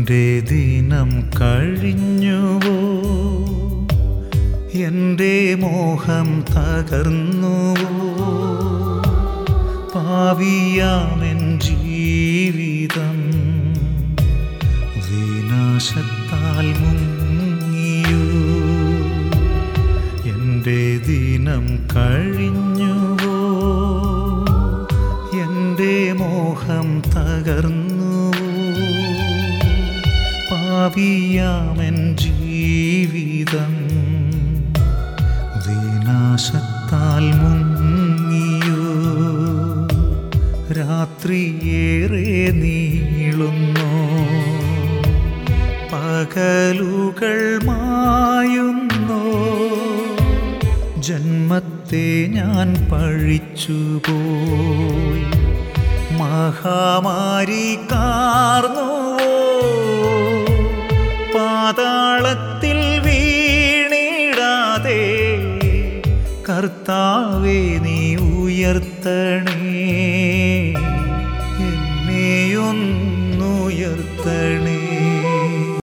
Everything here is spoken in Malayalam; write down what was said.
എൻ്റെ ദിനം കഴിഞ്ഞുവോ, എൻ്റെ മോഹം തകർന്നുവോ, പാവിയാമെൻ ജീവിതം വിനാശത്താൽ മുങ്ങിയോ. എൻ്റെ ദിനം കഴിഞ്ഞുവോ, എൻ്റെ മോഹം തകർന്നുവോ, പാവിയാമെൻ ജീവിതം വിനാശത്താൽ മുങ്ങിയോ. രാത്രിയേറെ നീളുന്നു, പകലുകൾ മായുന്നു, ജന്മത്തെ ഞാൻ പഴിച്ചുപോയി. മഹാമാരി കാർന്നുവോ, പാതാളത്തിൽ വീണിടാതെ കർത്താവേ നീ ഉയർത്തണേ.